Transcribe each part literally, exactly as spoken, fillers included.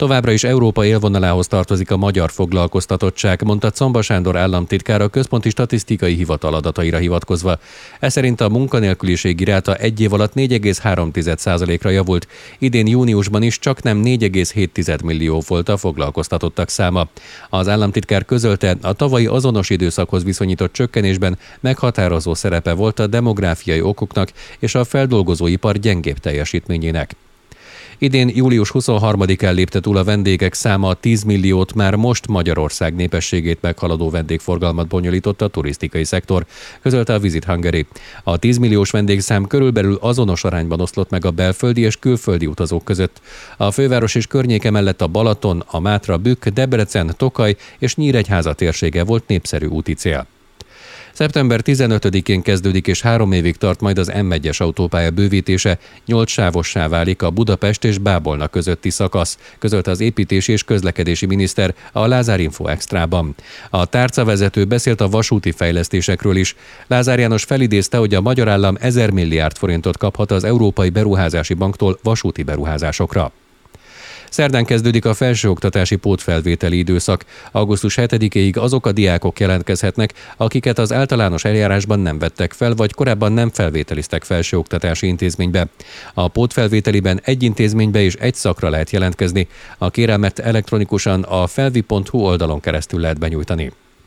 Továbbra is Európa élvonalához tartozik a magyar foglalkoztatottság, mondta Czomba Sándor államtitkár a Központi Statisztikai Hivatal adataira hivatkozva. Ez szerint a munkanélküliségi ráta egy év alatt négy egész három százalékra javult, idén júniusban is csaknem négy egész hét millió volt a foglalkoztatottak száma. Az államtitkár közölte, a tavalyi azonos időszakhoz viszonyított csökkenésben meghatározó szerepe volt a demográfiai okoknak és a feldolgozóipar gyengébb teljesítményének. Idén július huszonharmadikán lépte túl a vendégek száma a tíz milliót, már most Magyarország népességét meghaladó vendégforgalmat bonyolított a turisztikai szektor, közölte a Visit Hungary. A tíz milliós vendégszám körülbelül azonos arányban oszlott meg a belföldi és külföldi utazók között. A főváros és környéke mellett a Balaton, a Mátra, Bükk, Debrecen, Tokaj és Nyíregyháza térsége volt népszerű úti cél. szeptember tizenötödikén kezdődik és három évig tart majd az M egyes autópálya bővítése, nyolc sávossá válik a Budapest és Bábolna közötti szakasz, közölte az építési és közlekedési miniszter a Lázár Info Extrában. A tárcavezető beszélt a vasúti fejlesztésekről is. Lázár János felidézte, hogy a magyar állam ezer milliárd forintot kaphat az Európai Beruházási Banktól vasúti beruházásokra. Szerdán kezdődik a felsőoktatási pótfelvételi időszak. augusztus hetedikéig azok a diákok jelentkezhetnek, akiket az általános eljárásban nem vettek fel, vagy korábban nem felvételiztek felsőoktatási intézménybe. A pótfelvételiben egy intézménybe és egy szakra lehet jelentkezni. A kérelmet elektronikusan a felvi pont hu oldalon keresztül lehet benyújtani.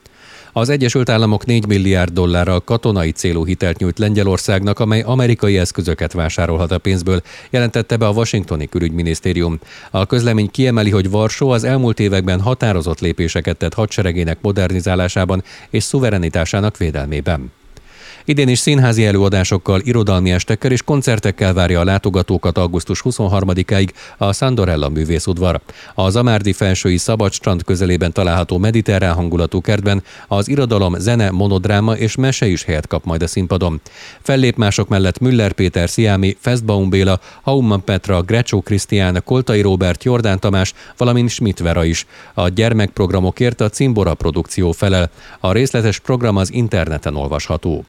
Az Egyesült Államok négy milliárd dollárral katonai célú hitelt nyújt Lengyelországnak, amely amerikai eszközöket vásárolhat a pénzből, jelentette be a washingtoni külügyminisztérium. A közlemény kiemeli, hogy Varsó az elmúlt években határozott lépéseket tett hadseregének modernizálásában és szuverenitásának védelmében. Idén is színházi előadásokkal, irodalmi estekkel és koncertekkel várja a látogatókat augusztus huszonharmadikáig a Sandorella művészudvar. A Zamárdi Felsői Szabadstrand közelében található mediterrán hangulatú kertben az irodalom, zene, monodráma és mese is helyet kap majd a színpadon. Fellépmások mellett Müller Péter Sziámi, Festbaum Béla, Haumann Petra, Grecsó Krisztián, Koltai Róbert, Jordán Tamás, valamint Schmidt Vera is. A gyermekprogramokért a Cimbora produkció felel. A részletes program az interneten olvasható.